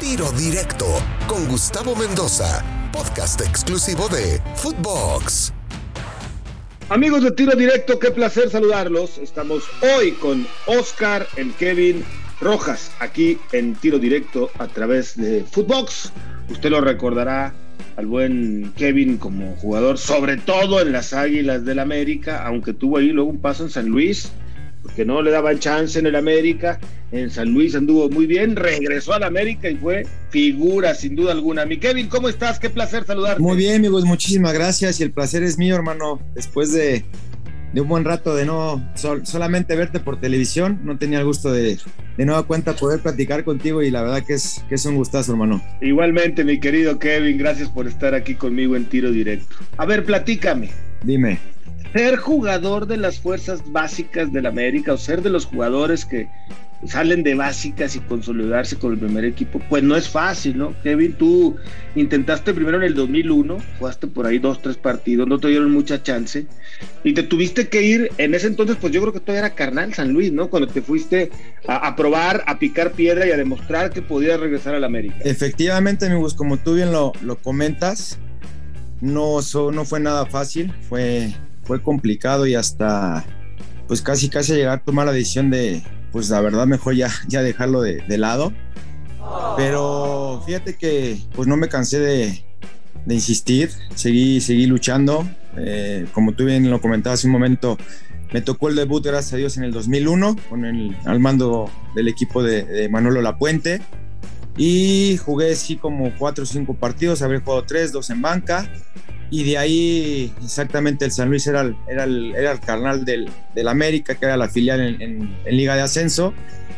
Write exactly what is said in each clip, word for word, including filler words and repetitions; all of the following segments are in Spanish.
Tiro Directo con Gustavo Mendoza, podcast exclusivo de Footbox. Amigos de Tiro Directo, qué placer saludarlos. Estamos hoy con Oscar, el Kevin Rojas, aquí en Tiro Directo a través de Footbox. Usted lo recordará al buen Kevin como jugador, sobre todo en las Águilas del América, aunque tuvo ahí luego un paso en San Luis, porque no le daban chance en el América. En San Luis anduvo muy bien, regresó al América y fue figura sin duda alguna. Mi Kevin, ¿cómo estás? Qué placer saludarte. Muy bien, amigos, muchísimas gracias y el placer es mío, hermano. Después de, de un buen rato de no sol, solamente verte por televisión, no tenía el gusto de, de nueva cuenta poder platicar contigo y la verdad que es, que es un gustazo, hermano. Igualmente, mi querido Kevin, gracias por estar aquí conmigo en Tiro Directo. A ver, platícame. Dime. Ser jugador de las fuerzas básicas del América o ser de los jugadores que salen de básicas y consolidarse con el primer equipo, pues no es fácil, ¿no? Kevin, tú intentaste primero en el dos mil uno, jugaste por ahí dos, tres partidos, no te dieron mucha chance y te tuviste que ir. En ese entonces, pues yo creo que todavía era carnal San Luis, ¿no? Cuando te fuiste a, a probar, a picar piedra y a demostrar que podías regresar al América. Efectivamente, amigos, como tú bien lo, lo comentas, no, so, no fue nada fácil, fue... fue complicado y hasta pues casi casi llegar a tomar la decisión de pues la verdad mejor ya, ya dejarlo de, de lado, pero fíjate que pues no me cansé de, de insistir, seguí, seguí luchando, eh, como tú bien lo comentabas hace un momento, me tocó el debut gracias a Dios en el dos mil uno con el, al mando del equipo de, de Manolo Lapuente y jugué sí como cuatro o cinco partidos, habré jugado tres, dos en banca. Y de ahí exactamente el San Luis era el, era el, era el carnal del, del América, que era la filial en, en, en Liga de Ascenso.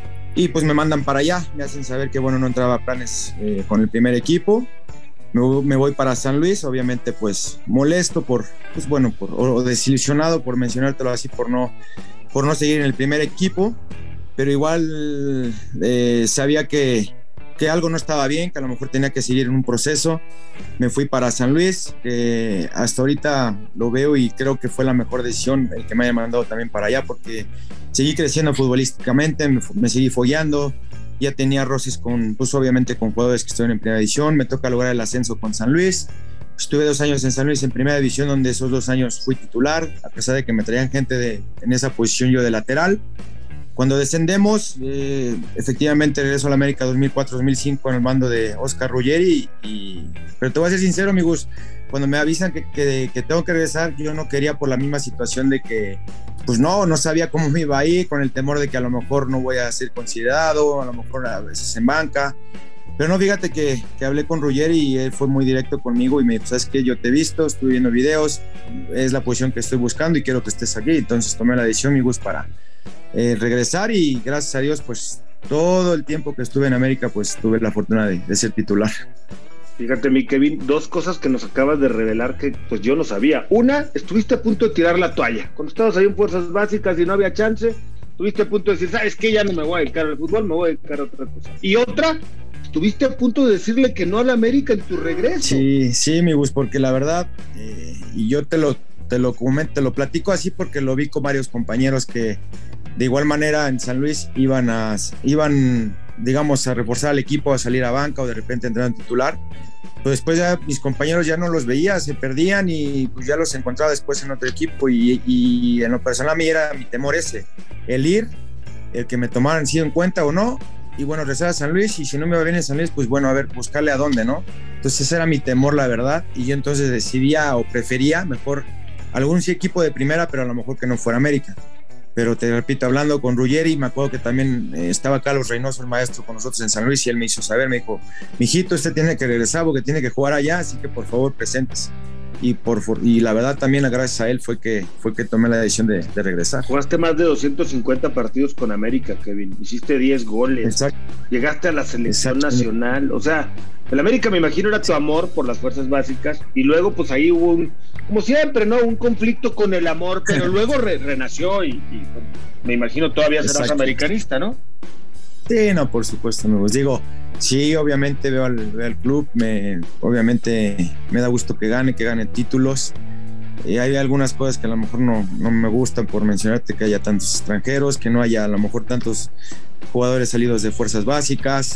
Y pues me mandan para allá, me hacen saber que bueno, no entraba a planes eh, con el primer equipo. Me, me voy para San Luis, obviamente pues molesto, por, pues bueno, por, o desilusionado por mencionártelo así, por no, por no seguir en el primer equipo. Pero igual eh, sabía que que algo no estaba bien, que a lo mejor tenía que seguir en un proceso. Me fui para San Luis, que hasta ahorita lo veo y creo que fue la mejor decisión el que me haya mandado también para allá, porque seguí creciendo futbolísticamente, me, me seguí follando, ya tenía roces con, pues obviamente con jugadores que estuvieron en primera división, me toca lograr el ascenso con San Luis. Estuve dos años en San Luis en primera división, donde esos dos años fui titular, a pesar de que me traían gente de, en esa posición yo de lateral. Cuando descendemos, eh, efectivamente regreso a la América dos mil cuatro dos mil cinco en el mando de Oscar Ruggeri, y, pero te voy a ser sincero, amigos, cuando me avisan que, que, que tengo que regresar, yo no quería por la misma situación de que, pues no, no sabía cómo me iba a ir, con el temor de que a lo mejor no voy a ser considerado, a lo mejor a veces en banca, pero no, fíjate que, que hablé con Ruggeri y él fue muy directo conmigo y me dijo, ¿sabes qué? Yo te he visto, estuve viendo videos, es la posición que estoy buscando y quiero que estés aquí, entonces tomé la decisión, amigos, para Eh, regresar y gracias a Dios pues todo el tiempo que estuve en América pues tuve la fortuna de, de ser titular. Fíjate, mi Kevin, dos cosas que nos acabas de revelar que pues yo no sabía. Una, estuviste a punto de tirar la toalla cuando estabas ahí en fuerzas básicas y no había chance, estuviste a punto de decir, ¿sabes qué? Ya no me voy a dedicar al fútbol, me voy a dedicar a otra cosa. Y otra, estuviste a punto de decirle que no a la América en tu regreso. Sí, sí, mi Gus, porque la verdad eh, y yo te lo te lo comento, te lo platico así porque lo vi con varios compañeros que de igual manera en San Luis iban a, iban, digamos, a reforzar al equipo, a salir a banca o de repente entrar en titular. Pero después ya mis compañeros ya no los veía, se perdían y pues ya los encontraba después en otro equipo y, y en lo personal a mí era mi temor ese, el ir, el que me tomaran si en cuenta o no, y bueno, regresar a San Luis y si no me va bien en San Luis, pues bueno, a ver, buscarle a dónde, ¿no? Entonces ese era mi temor, la verdad, y yo entonces decidía o prefería mejor algún sí equipo de primera, pero a lo mejor que no fuera América. Pero te repito, hablando con Ruggeri, me acuerdo que también eh, estaba Carlos Reynoso, el maestro, con nosotros en San Luis, y él me hizo saber, me dijo, mijito, usted tiene que regresar porque tiene que jugar allá, así que por favor presentes. Y, por, y la verdad también gracias a él fue que, fue que tomé la decisión de, de regresar. Jugaste más de doscientos cincuenta partidos con América, Kevin, hiciste diez goles. Exacto. Llegaste a la selección Exacto. nacional, o sea, el América me imagino era tu amor por las fuerzas básicas y luego pues ahí hubo un, como siempre, ¿no? Un conflicto con el amor, pero luego re, renació y, y me imagino todavía serás Exacto. americanista, ¿no? Sí, no, por supuesto, amigos. Digo, sí, obviamente veo al, veo al club, me, obviamente me da gusto que gane, que gane títulos. Y hay algunas cosas que a lo mejor no, no me gustan, por mencionarte que haya tantos extranjeros, que no haya a lo mejor tantos jugadores salidos de fuerzas básicas.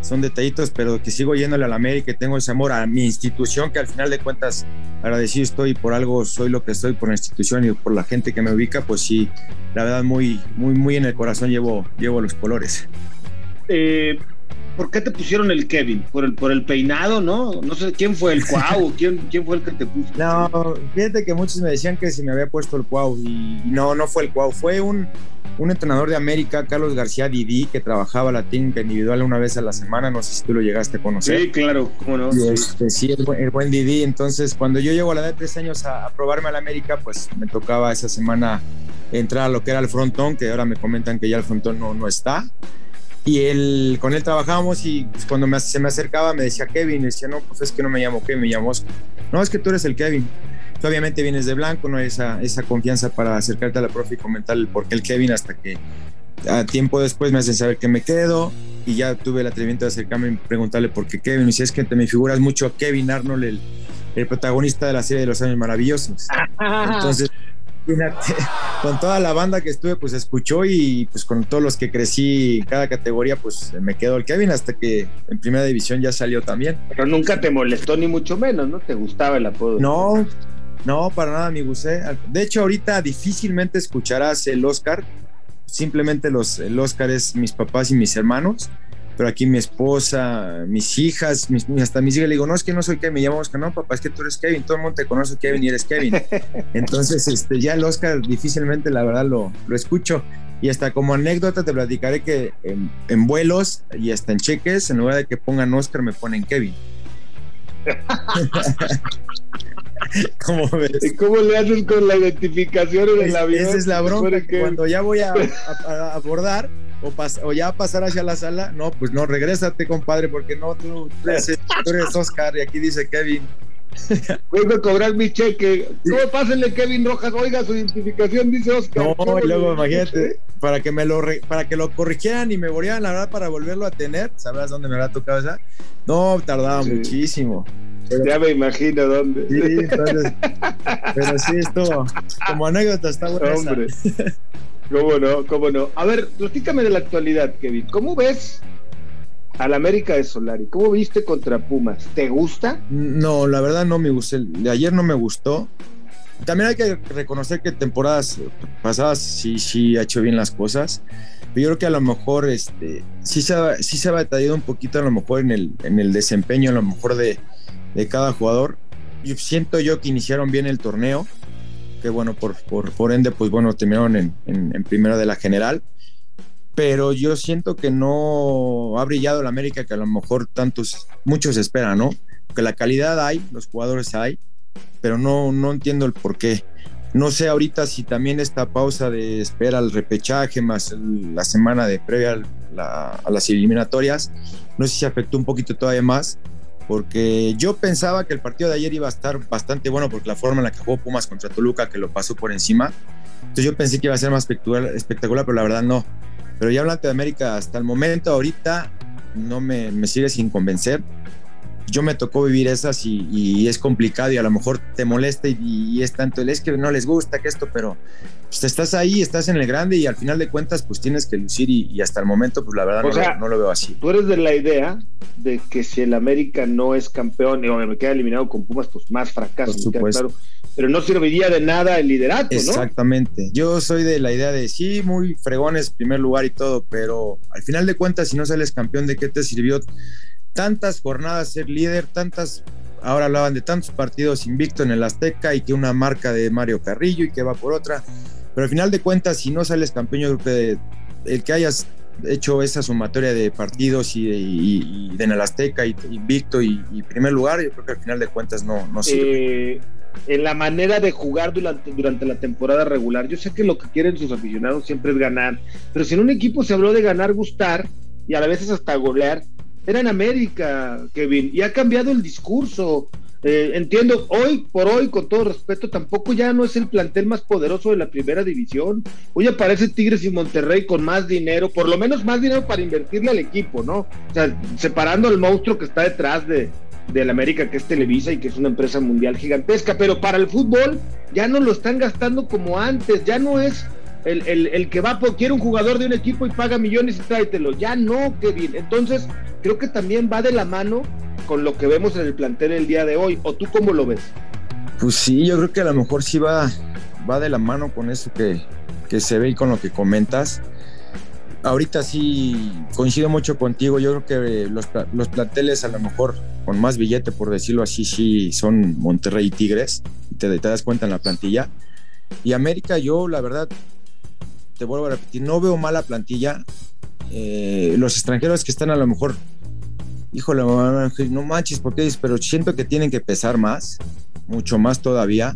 son detallitos, pero que sigo yéndole a la América y tengo ese amor a mi institución, que al final de cuentas agradecido estoy, por algo soy lo que soy, por la institución y por la gente que me ubica, pues sí, la verdad muy, muy, muy en el corazón llevo, llevo los colores. Eh, ¿Por qué te pusieron el Kevin? ¿Por el, por el peinado, no? No sé, ¿quién fue el Cuau? ¿Quién, ¿Quién fue el que te puso? No, fíjate que muchos me decían que si me había puesto el Cuau, y no, no fue el Cuau, fue un, un entrenador de América, Carlos García Didi, que trabajaba la técnica individual una vez a la semana, no sé si tú lo llegaste a conocer. Sí, claro, cómo no. Y este, sí, el buen, el buen Didi. Entonces, cuando yo llego a la edad de tres años a, a probarme a la América, pues me tocaba esa semana entrar a lo que era el frontón, que ahora me comentan que ya el frontón no, no está. Y él, con él trabajábamos y pues, cuando me, se me acercaba me decía Kevin, y decía, no, pues es que no me llamo Kevin, me llamo Oscar. No, es que tú eres el Kevin. Tú obviamente vienes de blanco, no hay esa, esa confianza para acercarte a la profe y comentar el por qué el Kevin, hasta que a tiempo después me hacen saber que me quedo y ya tuve el atrevimiento de acercarme y preguntarle por qué Kevin. Y si es que te me figuras mucho a Kevin Arnold, el, el protagonista de la serie de Los Años Maravillosos. Entonces, con toda la banda que estuve, pues escuchó, y pues con todos los que crecí en cada categoría, pues me quedó el Kevin, hasta que en primera división ya salió también. Pero nunca te molestó ni mucho menos, ¿no? ¿Te gustaba el apodo? No, no, para nada, mi Gusé. De hecho, ahorita difícilmente escucharás el Oscar. Simplemente los, el Oscar es mis papás y mis hermanos, pero aquí mi esposa, mis hijas, mis, hasta mis hijas le digo, no, es que no soy Kevin, me llamo Oscar. No, papá, es que tú eres Kevin, todo el mundo te conoce Kevin y eres Kevin. Entonces, este, ya el Oscar difícilmente, la verdad, lo, lo escucho. Y hasta como anécdota te platicaré que en, en vuelos y hasta en cheques, en lugar de que pongan Oscar, me ponen Kevin. ¿Cómo ves? ¿Y cómo le haces con la identificación en el avión? Esa es la bronca, que cuando ya voy a, a, a abordar o, pas, o ya pasar hacia la sala, no, pues no, regrésate, compadre, porque no, tú, tú, eres, tú eres Oscar y aquí dice Kevin. Vengo a cobrar mi cheque. ¿Cómo sí. Pásenle Kevin Rojas? Oiga, su identificación dice Oscar. No, y luego imagínate, para que me lo re, para que lo corrigieran y me volvieran, la verdad, para volverlo a tener, ¿sabrás dónde me habrá tocado esa? No, tardaba sí. muchísimo. Pero, ya me imagino dónde. Sí, entonces, pero sí, esto como anécdota está buena. Hombre, cómo no, cómo no. A ver, platícame de la actualidad, Kevin. ¿Cómo ves al América de Solari? ¿Cómo viste contra Pumas? ¿Te gusta? No, la verdad no me gustó. De ayer no me gustó. También hay que reconocer que temporadas pasadas sí, sí ha hecho bien las cosas. Pero yo creo que a lo mejor este, sí, se ha, sí se ha batallado un poquito, a lo mejor en el, en el desempeño, a lo mejor de, de cada jugador. Yo siento yo que iniciaron bien el torneo, que bueno, por, por, por ende, pues bueno, terminaron en, en, en primera de la general. Pero yo siento que no ha brillado el América que a lo mejor tantos, muchos esperan, ¿no? Que la calidad hay, los jugadores hay, pero no, no entiendo el por qué. No sé ahorita si también esta pausa de espera al repechaje más el, la semana de previa a, la, a las eliminatorias, no sé si afectó un poquito todavía más, porque yo pensaba que el partido de ayer iba a estar bastante bueno, porque la forma en la que jugó Pumas contra Toluca, que lo pasó por encima, entonces yo pensé que iba a ser más espectacular, espectacular pero la verdad no. Pero ya hablando de América, hasta el momento, ahorita, no me, me sigue sin convencer. Yo me tocó vivir esas y, y es complicado y a lo mejor te molesta y, y es tanto el es que no les gusta que esto, pero pues estás ahí, estás en el grande y al final de cuentas pues tienes que lucir y, y hasta el momento pues la verdad no, sea, lo, no lo veo así. Tú eres de la idea de que si el América no es campeón o me queda eliminado con Pumas, pues más fracaso, por supuesto. Claro, pero no serviría de nada el liderato, ¿no? Exactamente. Yo soy de la idea de sí, muy fregones, primer lugar y todo, pero al final de cuentas si no sales campeón, ¿de qué te sirvió tantas jornadas ser líder, tantas, ahora hablaban de tantos partidos invicto en el Azteca y que una marca de Mario Carrillo y que va por otra, pero al final de cuentas si no sales campeón, yo creo que el que hayas hecho esa sumatoria de partidos y, y, y de en el Azteca y invicto y, y primer lugar, yo creo que al final de cuentas no, no sirve. Eh, en la manera de jugar durante, durante la temporada regular, yo sé que lo que quieren sus aficionados siempre es ganar, pero si en un equipo se habló de ganar, gustar y a la veces hasta golear, era en América, Kevin, y ha cambiado el discurso. Eh, entiendo, hoy por hoy, con todo respeto, tampoco ya no es el plantel más poderoso de la primera división. Hoy aparece Tigres y Monterrey con más dinero, por lo menos más dinero para invertirle al equipo, ¿no? O sea, separando al monstruo que está detrás de del América, que es Televisa y que es una empresa mundial gigantesca, pero para el fútbol ya no lo están gastando como antes, ya no es el, el, el que va por, quiere un jugador de un equipo y paga millones y tráetelo. Ya no, Kevin. Entonces, creo que también va de la mano con lo que vemos en el plantel el día de hoy. ¿O tú cómo lo ves? Pues sí, yo creo que a lo mejor sí va, va de la mano con eso que, que se ve y con lo que comentas. Ahorita sí coincido mucho contigo. Yo creo que los, los planteles a lo mejor con más billete, por decirlo así, sí son Monterrey y Tigres. Te, te das cuenta en la plantilla. Y América, yo la verdad, te vuelvo a repetir, no veo mala plantilla. Eh, los extranjeros que están a lo mejor, híjole, no manches, ¿por qué? Pero siento que tienen que pesar más, mucho más todavía.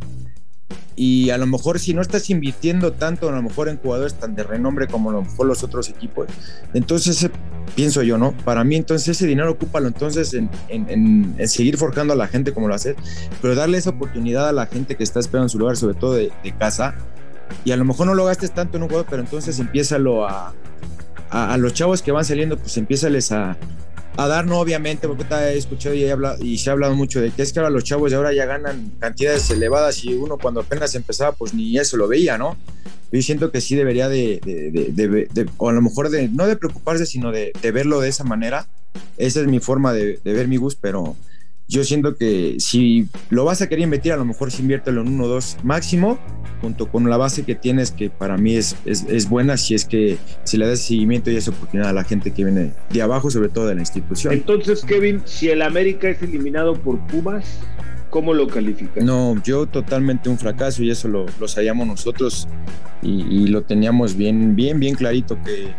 Y a lo mejor si no estás invirtiendo tanto a lo mejor en jugadores tan de renombre como a lo mejor los otros equipos, entonces ese, pienso yo, ¿no? Para mí entonces ese dinero ocúpalo entonces en, en, en, en seguir forjando a la gente como lo haces, pero darle esa oportunidad a la gente que está esperando en su lugar, sobre todo de, de casa, y a lo mejor no lo gastes tanto en un juego, pero entonces empiézalo a, a, a los chavos que van saliendo, pues empiézales a a dar, no obviamente, porque te he escuchado y, he hablado, y se ha hablado mucho de que es que ahora los chavos de ahora ya ganan cantidades elevadas y uno cuando apenas empezaba pues ni eso lo veía, ¿no? Yo siento que sí debería de, de, de, de, de o a lo mejor de, no de preocuparse, sino de, de verlo de esa manera. Esa es mi forma de, de ver mi Gus, pero yo siento que si lo vas a querer invertir, a lo mejor sí inviértelo en uno o dos máximo, junto con la base que tienes, que para mí es, es, es buena, si es que se le da seguimiento y esa oportunidad a la gente que viene de abajo, sobre todo de la institución. Entonces, Kevin, si el América es eliminado por Pumas, ¿cómo lo calificas? No, yo totalmente un fracaso, y eso lo, lo sabíamos nosotros y, y lo teníamos bien, bien, bien clarito, que,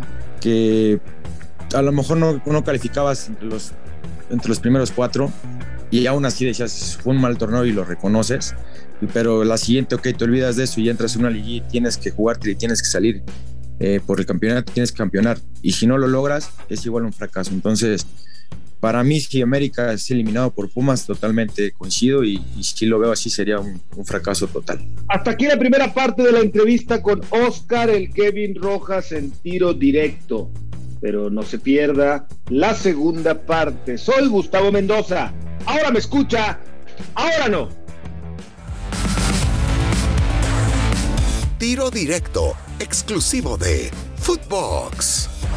que a lo mejor no, no calificabas entre los, entre los primeros cuatro, y aún así decías, fue un mal torneo y lo reconoces, pero la siguiente, ok, te olvidas de eso y entras en una liga y tienes que jugarte y tienes que salir eh, por el campeonato, tienes que campeonar, y si no lo logras es igual un fracaso. Entonces para mí, si América es eliminado por Pumas, totalmente coincido, y, y si lo veo así sería un, un fracaso total. Hasta aquí la primera parte de la entrevista con Óscar el Kevin Rojas en Tiro Directo, pero no se pierda la segunda parte. Soy Gustavo Mendoza, ahora me escucha, ahora no. Tiro Directo, exclusivo de Footbox.